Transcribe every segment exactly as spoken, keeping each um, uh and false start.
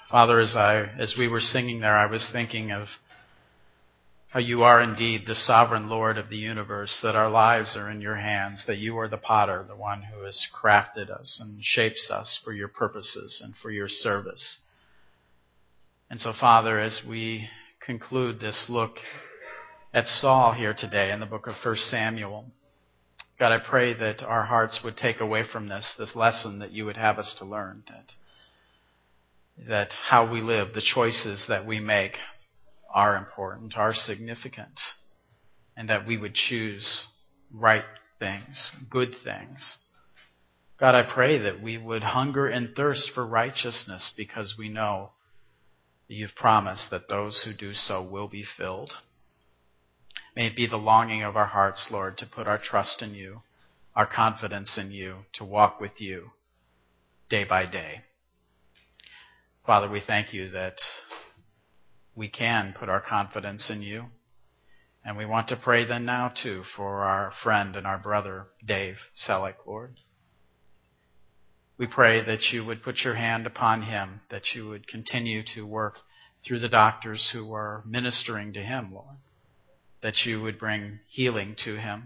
Father, as I, as we were singing there, I was thinking of how you are indeed the sovereign Lord of the universe, that our lives are in your hands, that you are the potter, the one who has crafted us and shapes us for your purposes and for your service. And so, Father, as we conclude this look at Saul here today in the book of First Samuel, God, I pray that our hearts would take away from this, this lesson that you would have us to learn, that that how we live, the choices that we make are important, are significant, and that we would choose right things, good things. God, I pray that we would hunger and thirst for righteousness because we know that you've promised that those who do so will be filled. May it be the longing of our hearts, Lord, to put our trust in you, our confidence in you, to walk with you day by day. Father, we thank you that we can put our confidence in you. And we want to pray then now, too, for our friend and our brother, Dave Selleck, Lord. We pray that you would put your hand upon him, that you would continue to work through the doctors who are ministering to him, Lord, that you would bring healing to him,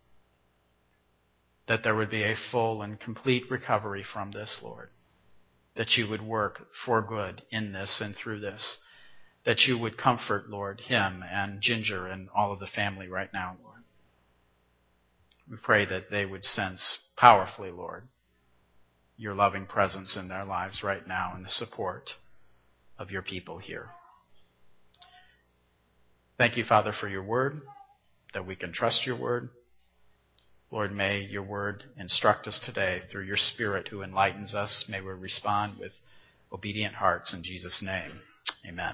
that there would be a full and complete recovery from this, Lord, that you would work for good in this and through this, that you would comfort, Lord, him and Ginger and all of the family right now, Lord. We pray that they would sense powerfully, Lord, your loving presence in their lives right now and the support of your people here. Thank you, Father, for your word, that we can trust your word. Lord, may your word instruct us today through your Spirit who enlightens us. May we respond with obedient hearts in Jesus' name. Amen.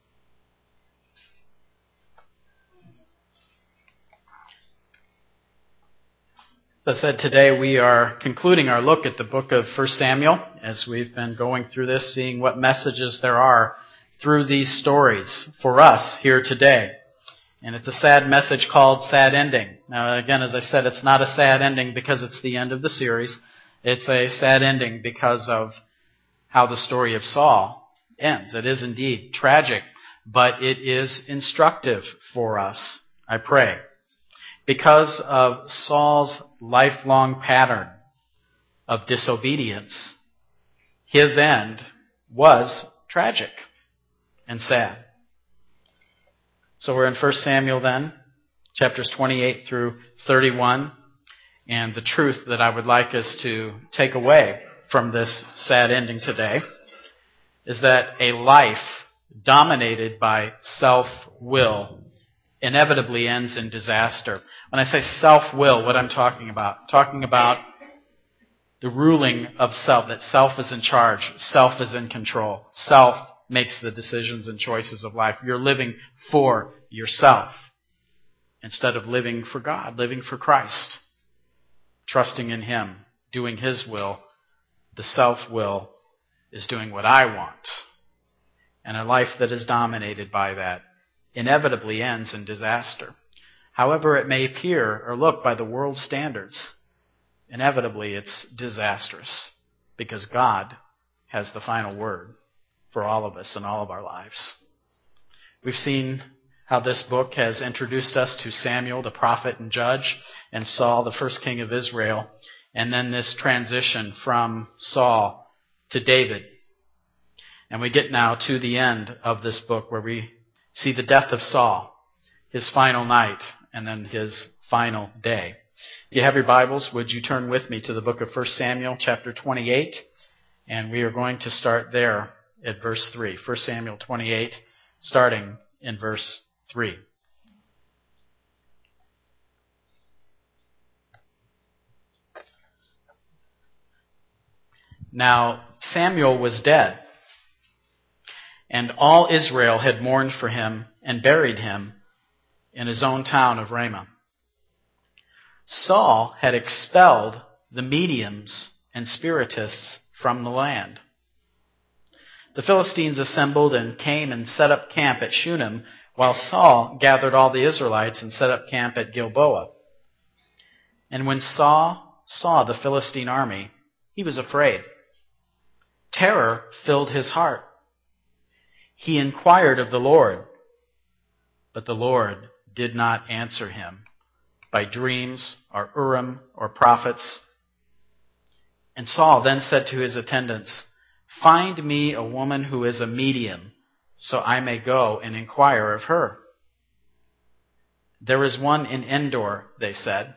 As I said, today we are concluding our look at the book of First Samuel as we've been going through this, seeing what messages there are through these stories for us here today. And it's a sad message called Sad Ending. Now, again, as I said, it's not a sad ending because it's the end of the series. It's a sad ending because of how the story of Saul ends. It is indeed tragic, but it is instructive for us, I pray. Because of Saul's lifelong pattern of disobedience, his end was tragic and sad. So we're in First Samuel then, chapters twenty-eight through thirty-one. And the truth that I would like us to take away from this sad ending today is that a life dominated by self-will inevitably ends in disaster. When I say self-will, what I'm talking about, I'm talking about the ruling of self, that self is in charge, self is in control, self makes the decisions and choices of life. You're living for yourself instead of living for God, living for Christ, trusting in Him, doing His will. The self-will is doing what I want. And a life that is dominated by that inevitably ends in disaster. However it may appear or look by the world's standards, inevitably it's disastrous because God has the final word for all of us in all of our lives. We've seen how this book has introduced us to Samuel, the prophet and judge, and Saul, the first king of Israel, and then this transition from Saul to David. And we get now to the end of this book where we see the death of Saul, his final night, and then his final day. If you have your Bibles, would you turn with me to the book of First Samuel, chapter twenty-eight, and we are going to start there at verse three. First Samuel twenty-eight, starting in verse three. Now Samuel was dead, and all Israel had mourned for him and buried him in his own town of Ramah. Saul had expelled the mediums and spiritists from the land. The Philistines assembled and came and set up camp at Shunem, while Saul gathered all the Israelites and set up camp at Gilboa. And when Saul saw the Philistine army, he was afraid. Terror filled his heart, He inquired of the Lord, but the Lord did not answer him by dreams or Urim or prophets. And Saul then said to his attendants, "Find me a woman who is a medium, so I may go and inquire of her." "There is one in Endor," they said.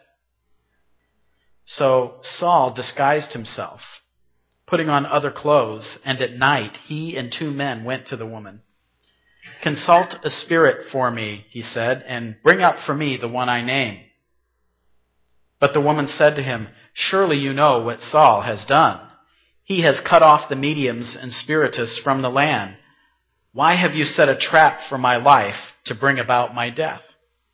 So Saul disguised himself, putting on other clothes, and at night he and two men went to the woman. "Consult a spirit for me," he said, "and bring up for me the one I name." But the woman said to him, "Surely you know what Saul has done. He has cut off the mediums and spiritists from the land. Why have you set a trap for my life to bring about my death?"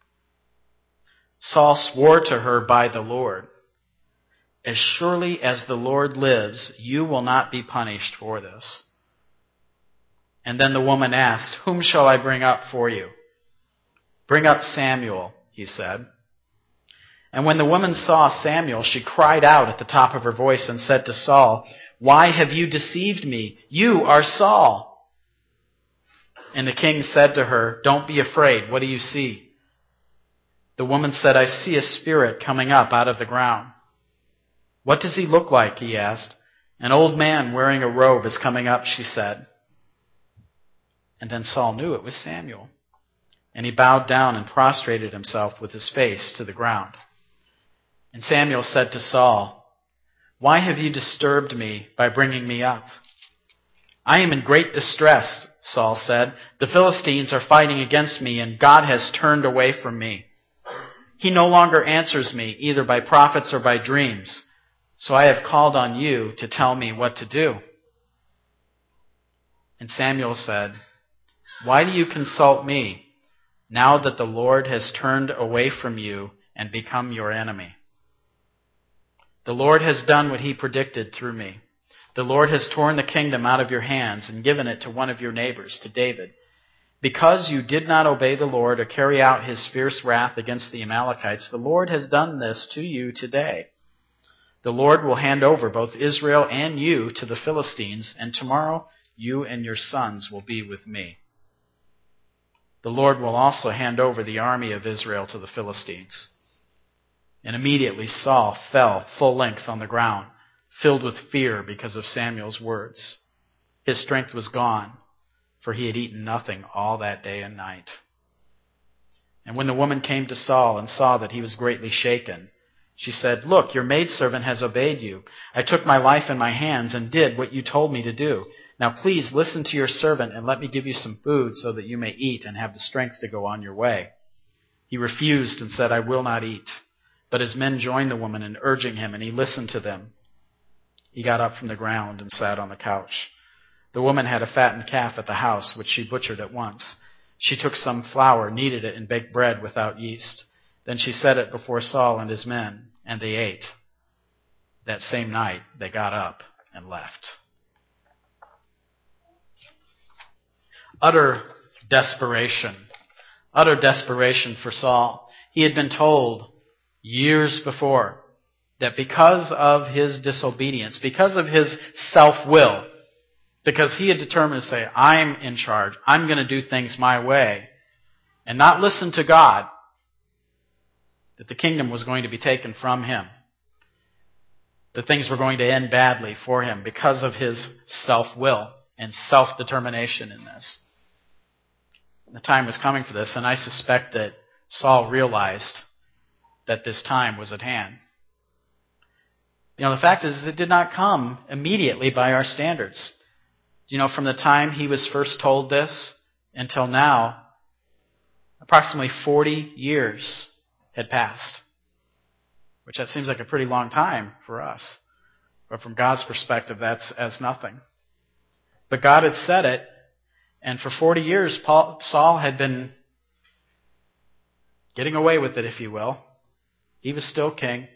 Saul swore to her by the Lord, "As surely as the Lord lives, you will not be punished for this." And then the woman asked, "Whom shall I bring up for you?" "Bring up Samuel," he said. And when the woman saw Samuel, she cried out at the top of her voice and said to Saul, "Why have you deceived me? You are Saul." And the king said to her, "Don't be afraid. What do you see?" The woman said, "I see a spirit coming up out of the ground." "What does he look like?" he asked. "An old man wearing a robe is coming up," she said. And then Saul knew it was Samuel. And he bowed down and prostrated himself with his face to the ground. And Samuel said to Saul, "Why have you disturbed me by bringing me up?" "I am in great distress," Saul said. "The Philistines are fighting against me, and God has turned away from me. He no longer answers me, either by prophets or by dreams. So I have called on you to tell me what to do." And Samuel said, "Why do you consult me, now that the Lord has turned away from you and become your enemy? The Lord has done what he predicted through me. The Lord has torn the kingdom out of your hands and given it to one of your neighbors, to David. Because you did not obey the Lord or carry out his fierce wrath against the Amalekites, the Lord has done this to you today. The Lord will hand over both Israel and you to the Philistines, and tomorrow you and your sons will be with me. The Lord will also hand over the army of Israel to the Philistines." And immediately Saul fell full length on the ground, filled with fear because of Samuel's words. His strength was gone, for he had eaten nothing all that day and night. And when the woman came to Saul and saw that he was greatly shaken, she said, "Look, your maidservant has obeyed you. I took my life in my hands and did what you told me to do. Now please listen to your servant and let me give you some food so that you may eat and have the strength to go on your way." He refused and said, "I will not eat." But his men joined the woman in urging him, and he listened to them. He got up from the ground and sat on the couch. The woman had a fattened calf at the house, which she butchered at once. She took some flour, kneaded it, and baked bread without yeast. Then she set it before Saul and his men, and they ate. That same night, they got up and left. Utter desperation. Utter desperation for Saul. He had been told years before that because of his disobedience, because of his self-will, because he had determined to say, "I'm in charge, I'm going to do things my way," and not listen to God, that the kingdom was going to be taken from him, that things were going to end badly for him because of his self-will and self-determination in this. The time was coming for this, and I suspect that Saul realized that this time was at hand. You know, the fact is, it did not come immediately by our standards. You know, from the time he was first told this until now, approximately forty years had passed, which that seems like a pretty long time for us. But from God's perspective, that's as nothing. But God had said it, and for forty years, Paul, Saul had been getting away with it, if you will. He was still king.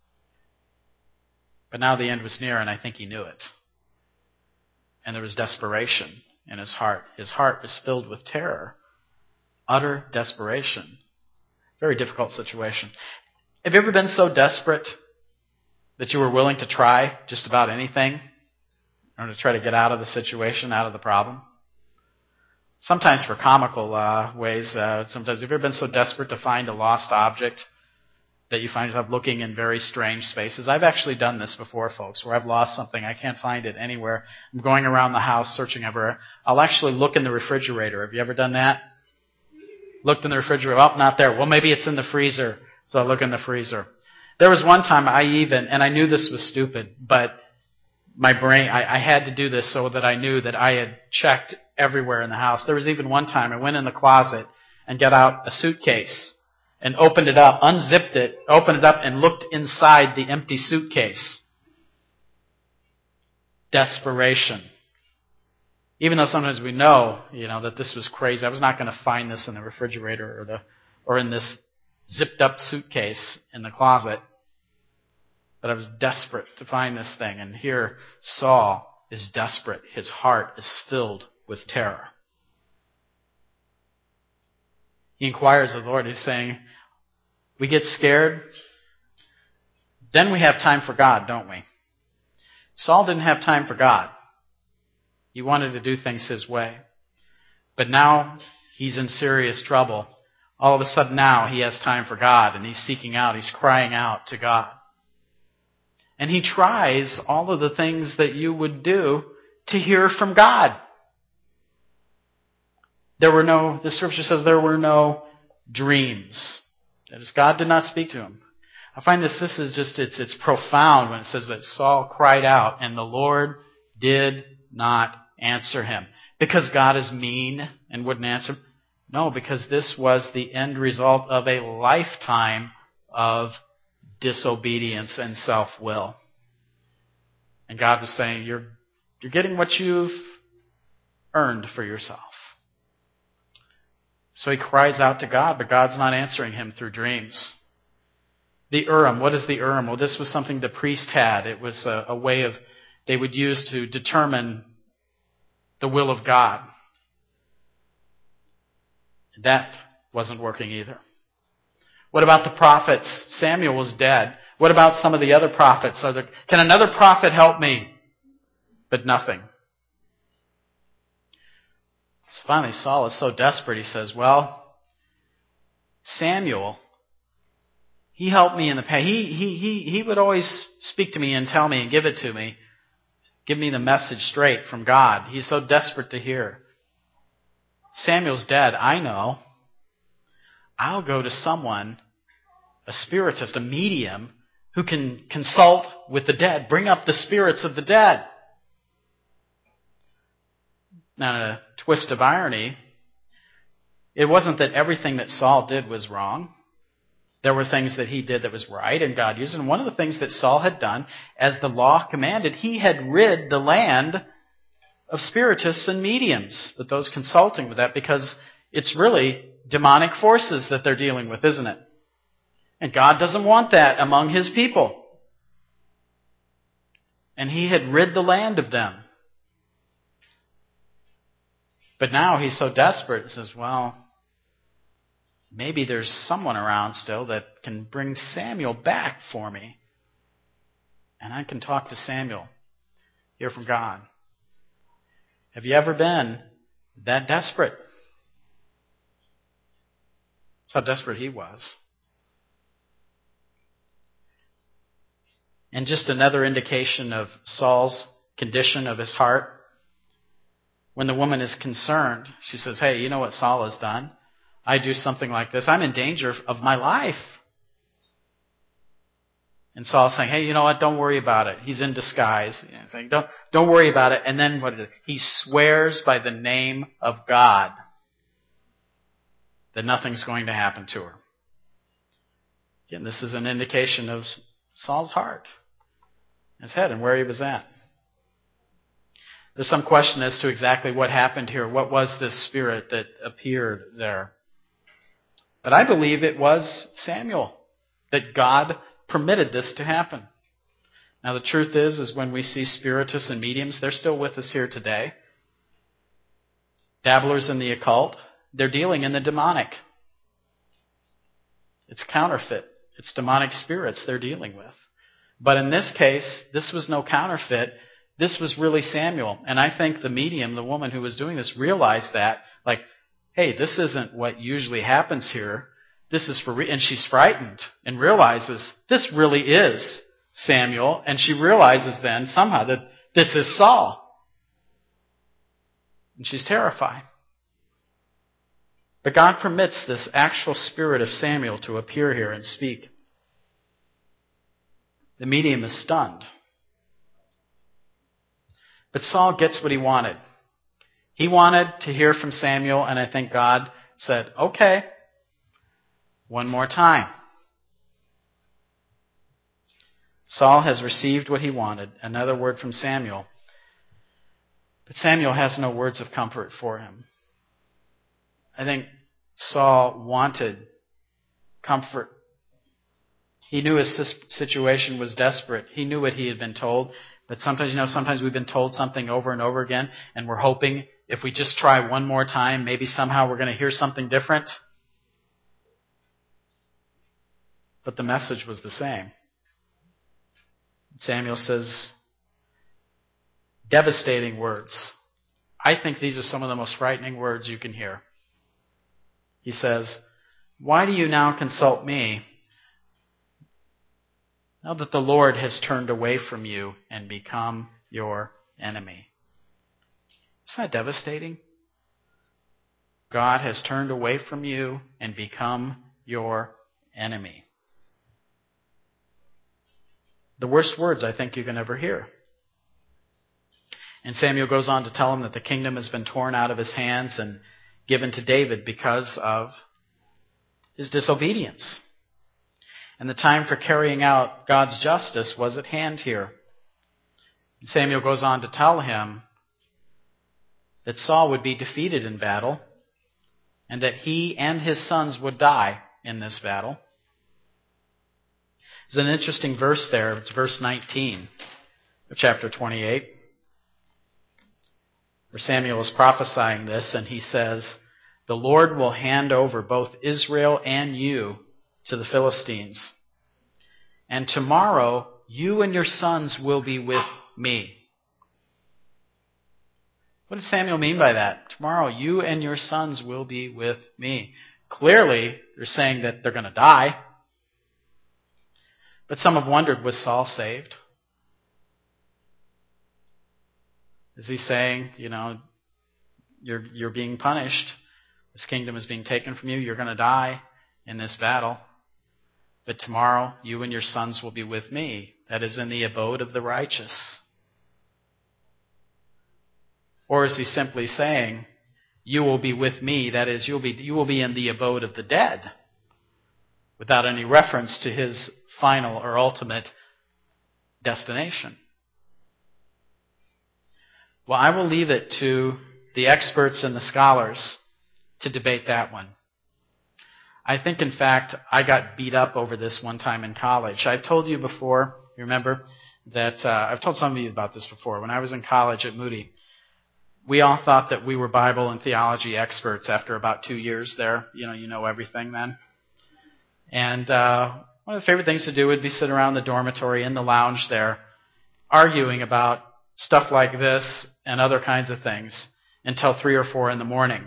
But now the end was near, and I think he knew it. And there was desperation in his heart. His heart was filled with terror. Utter desperation. Very difficult situation. Have you ever been so desperate that you were willing to try just about anything in order to try to get out of the situation, out of the problem? sometimes for comical uh, ways. Uh, sometimes, have you ever been so desperate to find a lost object that you find yourself looking in very strange spaces? I've actually done this before, folks, where I've lost something. I can't find it anywhere. I'm going around the house searching everywhere. I'll actually look in the refrigerator. Have you ever done that? Looked in the refrigerator. Oh, not there. Well, maybe it's in the freezer. So I look in the freezer. There was one time I even, and I knew this was stupid, but my brain, I, I had to do this so that I knew that I had checked everywhere in the house. There was even one time I went in the closet and got out a suitcase and opened it up, unzipped it, opened it up, and looked inside the empty suitcase. Desperation. Even though sometimes we know, you know, that this was crazy. I was not going to find this in the refrigerator or the or in this zipped up suitcase in the closet. But I was desperate to find this thing. And here Saul is desperate. His heart is filled with terror. He inquires of the Lord. He's saying, we get scared, then we have time for God, don't we? Saul didn't have time for God. He wanted to do things his way. But now he's in serious trouble. All of a sudden now he has time for God, and he's seeking out, he's crying out to God. And he tries all of the things that you would do to hear from God. There were no, the scripture says there were no dreams. That is, God did not speak to him. I find this, this is just, it's, it's profound when it says that Saul cried out and the Lord did not answer him. Because God is mean and wouldn't answer him? No, because this was the end result of a lifetime of disobedience and self-will. And God was saying, you're, you're getting what you've earned for yourself. So he cries out to God, but God's not answering him through dreams. The Urim, what is the Urim? Well, this was something the priest had. It was a, a way of, they would use to determine the will of God. That wasn't working either. What about the prophets? Samuel was dead. What about some of the other prophets? Are there, can another prophet help me? But nothing. So finally, Saul is so desperate, he says, well, Samuel, he helped me in the past. He, he, he, he would always speak to me and tell me and give it to me. Give me the message straight from God. He's so desperate to hear. Samuel's dead, I know. I'll go to someone, a spiritist, a medium, who can consult with the dead, bring up the spirits of the dead. Now, in a twist of irony, it wasn't that everything that Saul did was wrong. There were things that he did that was right, and God used it. And one of the things that Saul had done, as the law commanded, he had rid the land of spiritists and mediums, but those consulting with that, because it's really demonic forces that they're dealing with, isn't it? And God doesn't want that among his people. And he had rid the land of them. But now he's so desperate, he says, well, maybe there's someone around still that can bring Samuel back for me. And I can talk to Samuel, hear from God. Have you ever been that desperate? That's how desperate he was. And just another indication of Saul's condition of his heart. When the woman is concerned, she says, hey, you know what Saul has done? I do something like this. I'm in danger of my life. And Saul's saying, hey, you know what? Don't worry about it. He's in disguise. You know, saying, don't, don't worry about it. And then what is it? He swears by the name of God that nothing's going to happen to her. Again, this is an indication of Saul's heart, his head, and where he was at. There's some question as to exactly what happened here. What was this spirit that appeared there? But I believe it was Samuel, that God permitted this to happen. Now the truth is, is when we see spiritists and mediums, they're still with us here today. Dabblers in the occult, they're dealing in the demonic. It's counterfeit. It's demonic spirits they're dealing with. But in this case, this was no counterfeit. this was really Samuel. And I think the medium, the woman who was doing this, realized that, like, hey, this isn't what usually happens here. This is for re-. And she's frightened and realizes this really is Samuel. And she realizes then somehow that this is Saul. And she's terrified. But God permits this actual spirit of Samuel to appear here and speak. The medium is stunned. But Saul gets what he wanted. He wanted to hear from Samuel, and I think God said, okay, one more time. Saul has received what he wanted, another word from Samuel. But Samuel has no words of comfort for him. I think Saul wanted comfort. He knew his situation was desperate. He knew what he had been told. But sometimes, you know, sometimes we've been told something over and over again, and we're hoping if we just try one more time, maybe somehow we're going to hear something different. But the message was the same. Samuel says, devastating words. I think these are some of the most frightening words you can hear. He says, why do you now consult me, now that the Lord has turned away from you and become your enemy? Isn't that devastating? God has turned away from you and become your enemy. The worst words I think you can ever hear. And Samuel goes on to tell him that the kingdom has been torn out of his hands and given to David because of his disobedience. And the time for carrying out God's justice was at hand here. And Samuel goes on to tell him that Saul would be defeated in battle and that he and his sons would die in this battle. There's an interesting verse there. It's verse nineteen of chapter twenty-eight, where Samuel is prophesying this, and he says, the Lord will hand over both Israel and you to the Philistines. And tomorrow, you and your sons will be with me. What does Samuel mean by that? Tomorrow, you and your sons will be with me. Clearly, they're saying that they're going to die. But some have wondered, was Saul saved? Is he saying, you know, you're, you're being punished. This kingdom is being taken from you. You're going to die in this battle. But tomorrow, you and your sons will be with me. That is in the abode of the righteous. Or is he simply saying, you will be with me, that is, you'll be, you will be in the abode of the dead, without any reference to his final or ultimate destination? Well, I will leave it to the experts and the scholars to debate that one. I think, in fact, I got beat up over this one time in college. I've told you before, you remember, that uh, I've told some of you about this before. When I was in college at Moody, we all thought that we were Bible and theology experts after about two years there. You know, you know everything then. And uh, one of the favorite things to do would be sit around the dormitory in the lounge there, arguing about stuff like this and other kinds of things until three or four in the morning.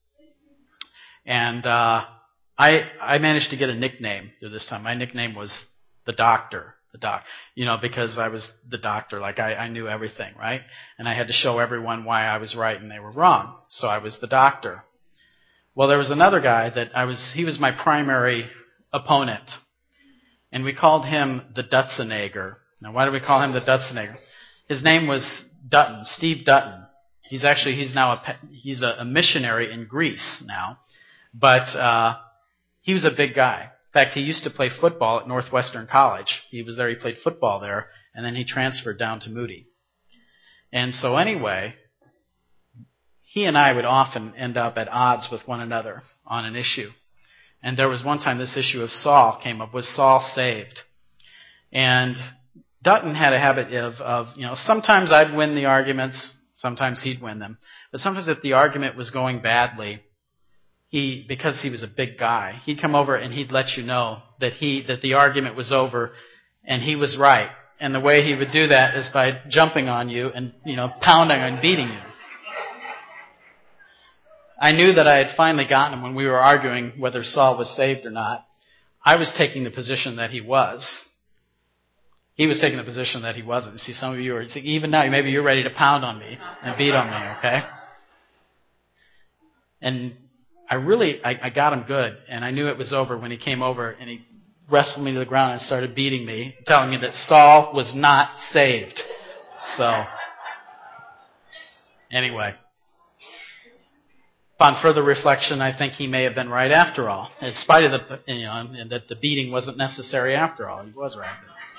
And uh, I I managed to get a nickname through this time. My nickname was the Doctor. The doc, you know, because I was the doctor, like I, I knew everything, right? And I had to show everyone why I was right and they were wrong. So I was the doctor. Well, there was another guy that I was, he was my primary opponent. And we called him the Dutzenager. Now, why do we call him the Dutzenager? His name was Dutton, Steve Dutton. He's actually, he's now a, he's a, a missionary in Greece now. But, uh, he was a big guy. In fact, he used to play football at Northwestern College. He was there, he played football there, and then he transferred down to Moody. And so anyway, he and I would often end up at odds with one another on an issue. And there was one time this issue of Saul came up. Was Saul saved? And Dutton had a habit of, of, you know, sometimes I'd win the arguments, sometimes he'd win them. But sometimes if the argument was going badly, He, because he was a big guy, he'd come over and he'd let you know that he, that the argument was over and he was right And the way he would do that is by jumping on you and, you know, pounding and beating you. I knew that I had finally gotten him when we were arguing whether Saul was saved or not. I was taking the position that he was. He was taking the position that he wasn't. See, some of you are, even now, maybe you're ready to pound on me and beat on me, okay? And I really, I, I got him good, and I knew it was over when he came over and he wrestled me to the ground and started beating me, telling me that Saul was not saved. So, anyway. Upon further reflection, I think he may have been right after all. In spite of the, you know, and that the beating wasn't necessary after all. He was right.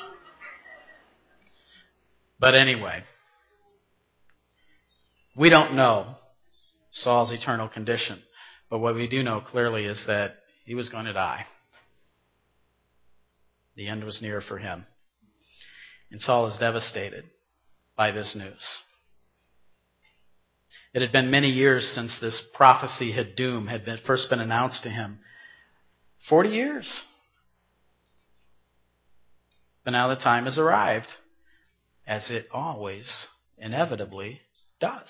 But anyway, we don't know Saul's eternal condition. But what we do know clearly is that he was going to die. The end was near for him. And Saul is devastated by this news. It had been many years since this prophecy had doom had been, first been announced to him. Forty years. But now the time has arrived, as it always inevitably does.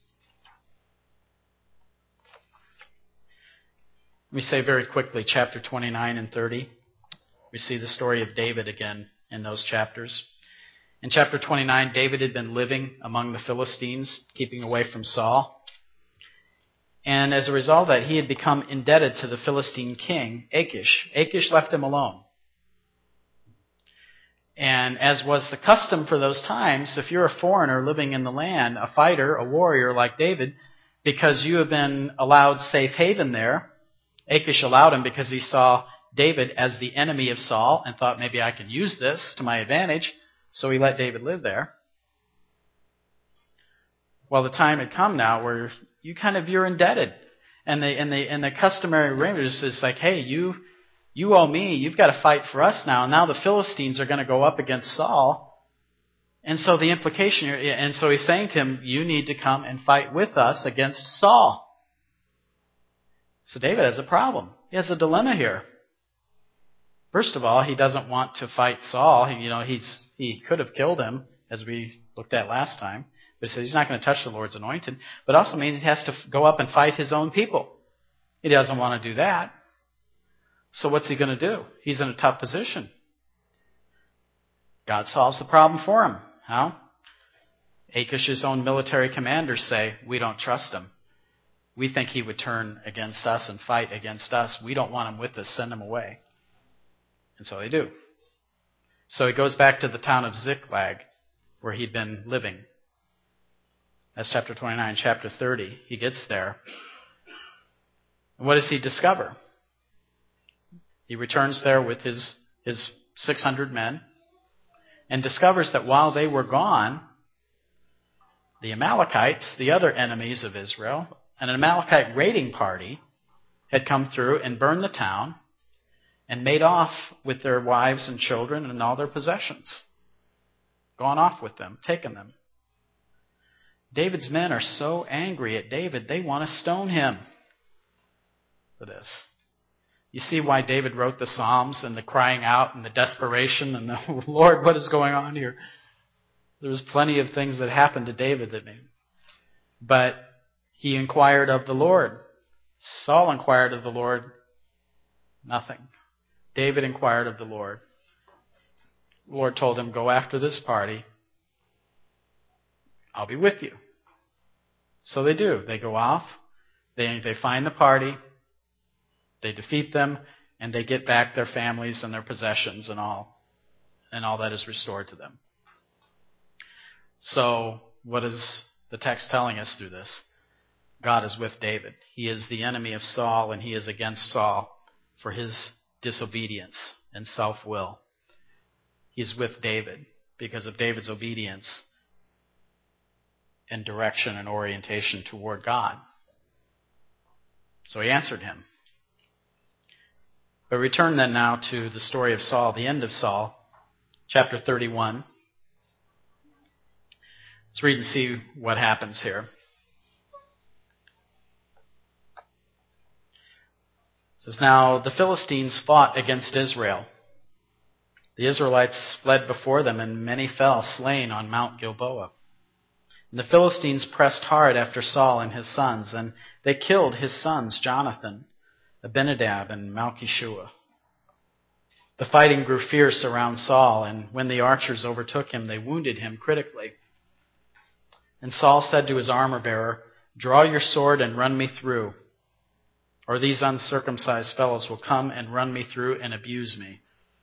Let me say very quickly, chapter twenty-nine and thirty. We see the story of David again in those chapters. In chapter twenty-nine, David had been living among the Philistines, keeping away from Saul. And as a result of that, he had become indebted to the Philistine king, Achish. Achish left him alone. And as was the custom for those times, if you're a foreigner living in the land, a fighter, a warrior like David, because you have been allowed safe haven there, Achish allowed him because he saw David as the enemy of Saul and thought, maybe I can use this to my advantage. So he let David live there. Well, the time had come now where you kind of, you're indebted. And the, and the, and the customary arrangement is like, hey, you, you owe me. You've got to fight for us now. And now the Philistines are going to go up against Saul. And so the implication, and so he's saying to him, you need to come and fight with us against Saul. So David has a problem. He has a dilemma here. First of all, he doesn't want to fight Saul. He, you know, he's, he could have killed him, as we looked at last time. But he says he's not going to touch the Lord's anointed. But also means he has to go up and fight his own people. He doesn't want to do that. So what's he going to do? He's in a tough position. God solves the problem for him. How? Achish's own military commanders say, we don't trust him. We think he would turn against us and fight against us. We don't want him with us. Send him away. And so they do. So he goes back to the town of Ziklag, where he'd been living. That's chapter twenty-nine. Chapter thirty, he gets there. And what does he discover? He returns there with his, his six hundred men and discovers that while they were gone, the Amalekites, the other enemies of Israel, an Amalekite raiding party had come through and burned the town and made off with their wives and children and all their possessions. Gone off with them, taken them. David's men are so angry at David, they want to stone him for this. You see why David wrote the Psalms and the crying out and the desperation and the, Lord, what is going on here? There was plenty of things that happened to David that made. But he inquired of the Lord. Saul inquired of the Lord. Nothing. David inquired of the Lord. The Lord told him, go after this party. I'll be with you. So they do. They go off. They, they find the party. They defeat them. And they get back their families and their possessions and all. And all that is restored to them. So what is the text telling us through this? God is with David. He is the enemy of Saul, and he is against Saul for his disobedience and self-will. He is with David because of David's obedience and direction and orientation toward God. So he answered him. But return then now to the story of Saul, the end of Saul, chapter thirty-one. Let's read and see what happens here. It says, now the Philistines fought against Israel. The Israelites fled before them, and many fell slain on Mount Gilboa. And the Philistines pressed hard after Saul and his sons, and they killed his sons Jonathan, Abinadab, and Malchishua. The fighting grew fierce around Saul, and when the archers overtook him, they wounded him critically. And Saul said to his armor-bearer, "Draw your sword and run me through, or these uncircumcised fellows will come and run me through and abuse me."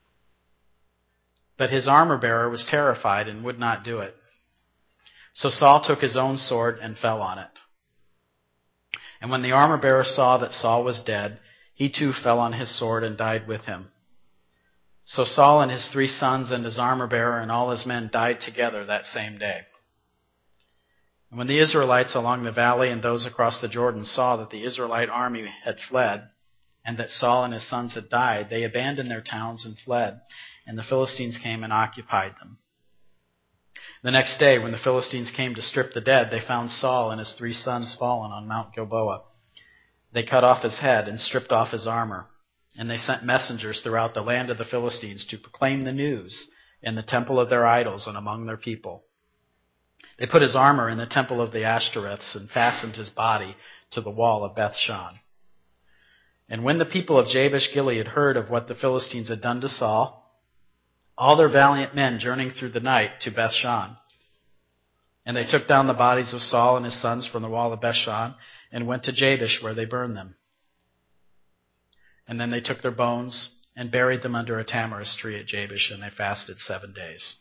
But his armor-bearer was terrified and would not do it. So Saul took his own sword and fell on it. And when the armor-bearer saw that Saul was dead, he too fell on his sword and died with him. So Saul and his three sons and his armor-bearer and all his men died together that same day. And when the Israelites along the valley and those across the Jordan saw that the Israelite army had fled, and that Saul and his sons had died, they abandoned their towns and fled, and the Philistines came and occupied them. The next day, when the Philistines came to strip the dead, they found Saul and his three sons fallen on Mount Gilboa. They cut off his head and stripped off his armor, and they sent messengers throughout the land of the Philistines to proclaim the news in the temple of their idols and among their people. They put his armor in the temple of the Ashtoreths and fastened his body to the wall of Bethshan. And when the people of Jabesh Gilead heard of what the Philistines had done to Saul, all their valiant men journeyed through the night to Bethshan. And they took down the bodies of Saul and his sons from the wall of Bethshan and went to Jabesh, where they burned them. And then they took their bones and buried them under a tamarisk tree at Jabesh, and they fasted seven days.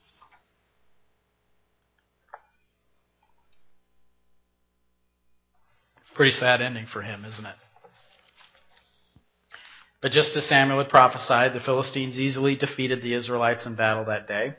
Pretty sad ending for him, isn't it? But just as Samuel had prophesied, the Philistines easily defeated the Israelites in battle that day.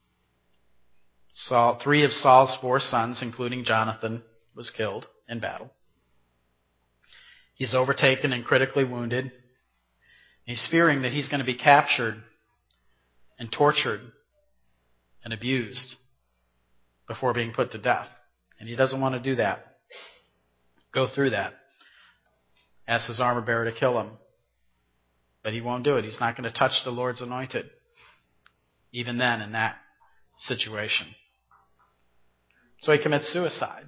Saul, three of Saul's four sons, including Jonathan, was killed in battle. He's overtaken and critically wounded. He's fearing that he's going to be captured and tortured and abused before being put to death. And he doesn't want to do that. Go through that. Asks his armor bearer to kill him. But he won't do it. He's not going to touch the Lord's anointed. Even then, in that situation. So he commits suicide.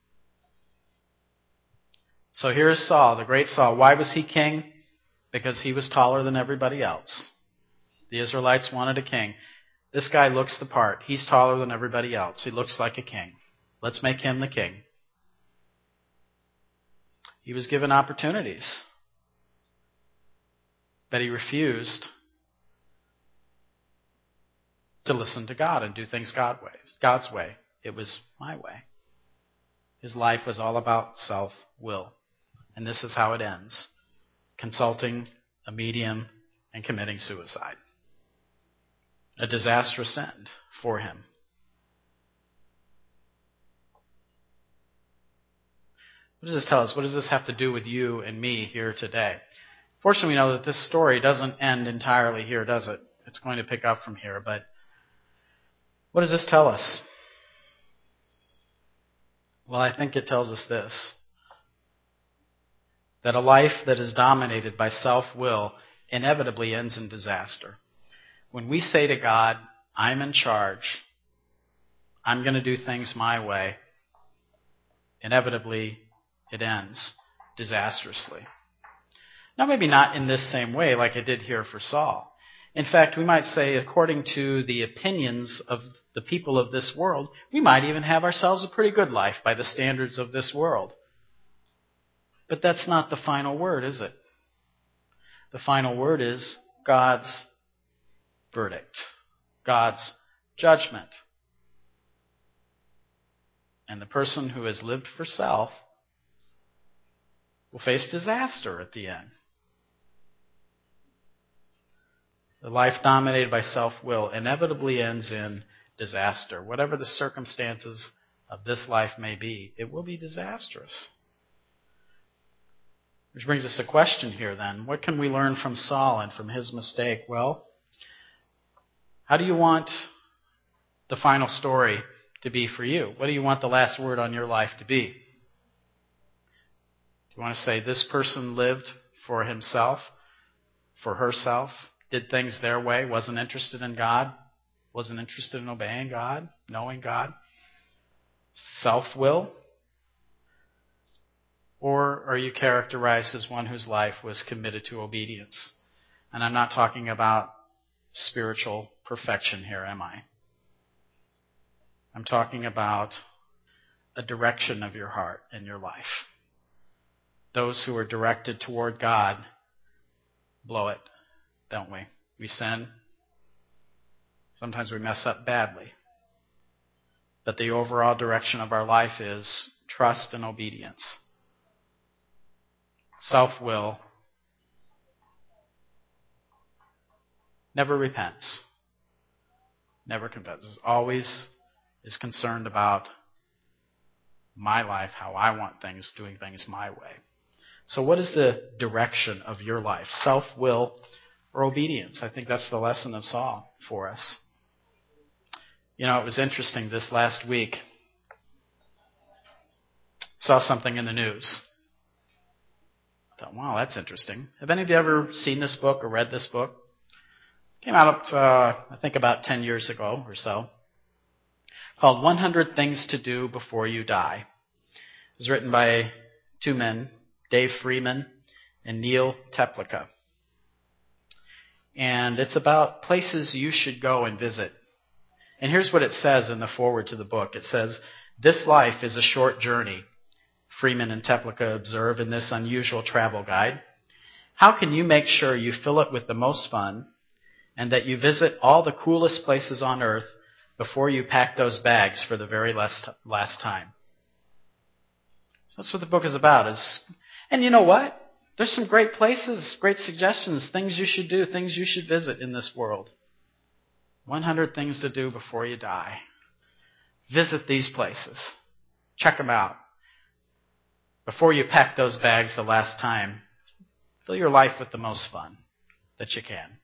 So here's Saul, the great Saul. Why was he king? Because he was taller than everybody else. The Israelites wanted a king. This guy looks the part. He's taller than everybody else. He looks like a king. Let's make him the king. He was given opportunities, but he refused to listen to God and do things God ways, God's way. It was my way. His life was all about self-will. And this is how it ends. Consulting a medium and committing suicide. A disastrous end for him. What does this tell us? What does this have to do with you and me here today? Fortunately, we know that this story doesn't end entirely here, does it? It's going to pick up from here. But what does this tell us? Well, I think it tells us this. That a life that is dominated by self-will inevitably ends in disaster. When we say to God, I'm in charge, I'm going to do things my way, inevitably it ends disastrously. Now, maybe not in this same way like it did here for Saul. In fact, we might say, according to the opinions of the people of this world, we might even have ourselves a pretty good life by the standards of this world. But that's not the final word, is it? The final word is God's verdict, God's judgment. And the person who has lived for self will face disaster at the end. The life dominated by self-will inevitably ends in disaster. Whatever the circumstances of this life may be, it will be disastrous. Which brings us a question here then. What can we learn from Saul and from his mistake? Well, how do you want the final story to be for you? What do you want the last word on your life to be? Do you want to say this person lived for himself, for herself, did things their way, wasn't interested in God, wasn't interested in obeying God, knowing God? Self-will? Or are you characterized as one whose life was committed to obedience? And I'm not talking about spiritual perfection here, am I? I'm talking about a direction of your heart and your life. Those who are directed toward God blow it, don't we? We sin. Sometimes we mess up badly. But the overall direction of our life is trust and obedience. Self-will never repents. Never confesses. Always is concerned about my life, how I want things, doing things my way. So what is the direction of your life? Self-will or obedience? I think that's the lesson of Saul for us. You know, it was interesting this last week. Saw something in the news. I thought, wow, that's interesting. Have any of you ever seen this book or read this book? It came out, uh, I think, about ten years ago or so. Called one hundred Things to Do Before You Die. It was written by two men, Dave Freeman and Neil Teplica. And it's about places you should go and visit. And here's what it says in the foreword to the book. It says, "This life is a short journey," Freeman and Teplica observe in this unusual travel guide. "How can you make sure you fill it with the most fun and that you visit all the coolest places on earth before you pack those bags for the very last, last time?" So that's what the book is about. Is, and you know what? There's some great places, great suggestions, things you should do, things you should visit in this world. one hundred things to do before you die. Visit these places. Check them out. Before you pack those bags the last time, fill your life with the most fun that you can.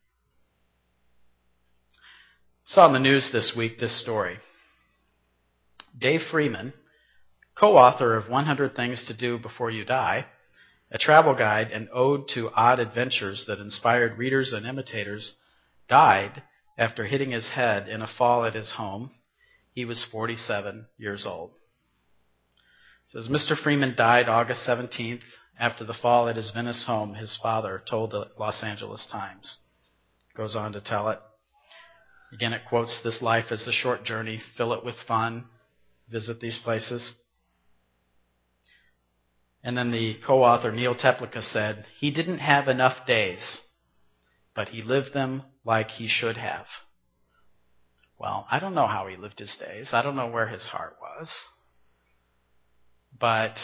Saw in the news this week this story. Dave Freeman, co-author of one hundred Things to Do Before You Die, a travel guide and ode to odd adventures that inspired readers and imitators, died after hitting his head in a fall at his home. He was forty-seven years old. It says, Mister Freeman died August seventeenth after the fall at his Venice home, his father told the Los Angeles Times. Goes on to tell it. Again, it quotes, "This life is a short journey. Fill it with fun. Visit these places." And then the co-author, Neil Teplica, said, "He didn't have enough days, but he lived them like he should have." Well, I don't know how he lived his days. I don't know where his heart was. But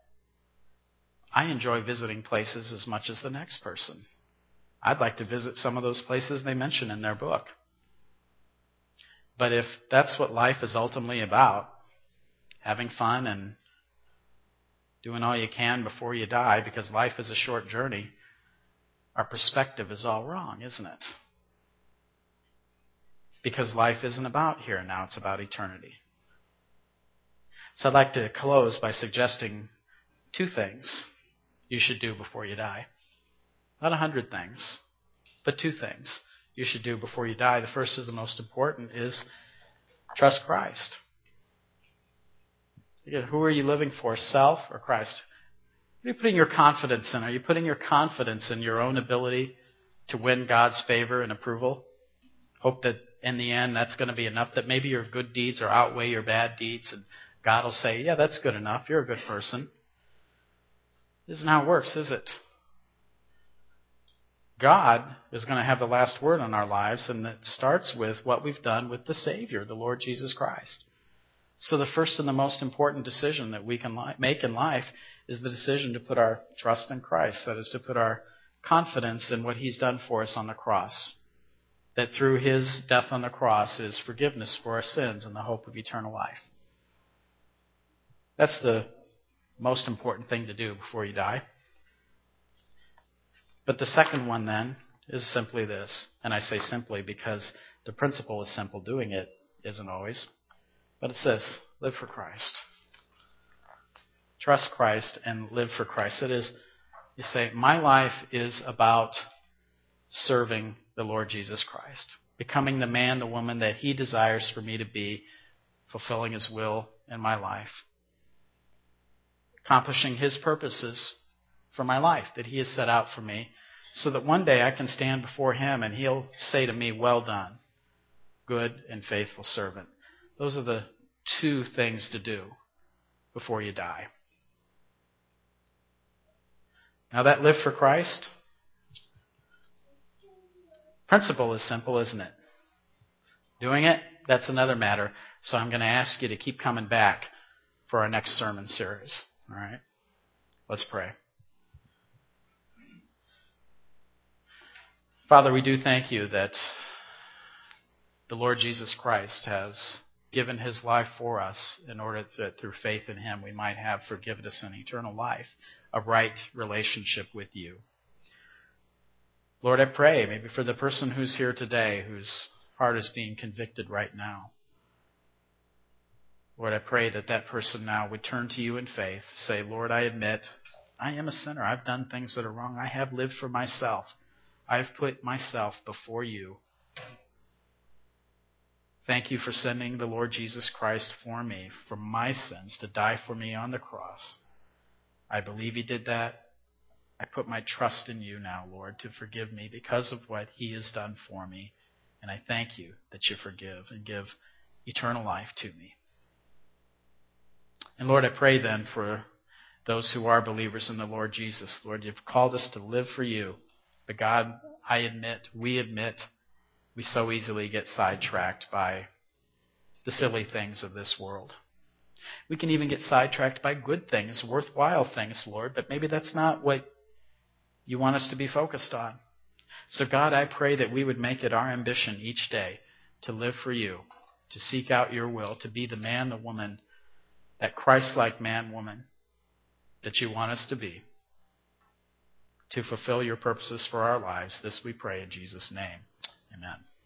I enjoy visiting places as much as the next person. I'd like to visit some of those places they mention in their book. But if that's what life is ultimately about, having fun and doing all you can before you die, because life is a short journey, our perspective is all wrong, isn't it? Because life isn't about here and now, it's about eternity. So I'd like to close by suggesting two things you should do before you die. Not a hundred things, but two things you should do before you die. The first is the most important, is trust Christ. Again, who are you living for, self or Christ? What are you putting your confidence in? Are you putting your confidence in your own ability to win God's favor and approval? Hope that in the end that's going to be enough, that maybe your good deeds or outweigh your bad deeds, and God will say, yeah, that's good enough. You're a good person. This isn't how it works, is it? God is going to have the last word on our lives, and it starts with what we've done with the Savior, the Lord Jesus Christ. So the first and the most important decision that we can li- make in life is the decision to put our trust in Christ. That is, to put our confidence in what He's done for us on the cross. That through His death on the cross is forgiveness for our sins and the hope of eternal life. That's the most important thing to do before you die. But the second one then is simply this. And I say simply because the principle is simple. Doing it isn't always. But it's this: live for Christ. Trust Christ and live for Christ. It is, you say, my life is about serving the Lord Jesus Christ, becoming the man, the woman that he desires for me to be, fulfilling his will in my life, accomplishing his purposes for my life that he has set out for me, so that one day I can stand before him and he'll say to me, well done, good and faithful servant. Those are the two things to do before you die. Now that live for Christ, principle is simple, isn't it? Doing it, that's another matter. So I'm going to ask you to keep coming back for our next sermon series. All right? Let's pray. Father, we do thank you that the Lord Jesus Christ has given his life for us in order that through faith in him we might have forgiveness and eternal life, a right relationship with you. Lord, I pray maybe for the person who's here today whose heart is being convicted right now. Lord, I pray that that person now would turn to you in faith, say, Lord, I admit I am a sinner. I've done things that are wrong. I have lived for myself. I've put myself before you. Thank you for sending the Lord Jesus Christ for me, for my sins, to die for me on the cross. I believe he did that. I put my trust in you now, Lord, to forgive me because of what he has done for me. And I thank you that you forgive and give eternal life to me. And Lord, I pray then for those who are believers in the Lord Jesus. Lord, you've called us to live for you. But God, I admit, we admit, we so easily get sidetracked by the silly things of this world. We can even get sidetracked by good things, worthwhile things, Lord, but maybe that's not what you want us to be focused on. So God, I pray that we would make it our ambition each day to live for you, to seek out your will, to be the man, the woman, that Christ-like man, woman that you want us to be, to fulfill your purposes for our lives. This we pray in Jesus' name. Amen.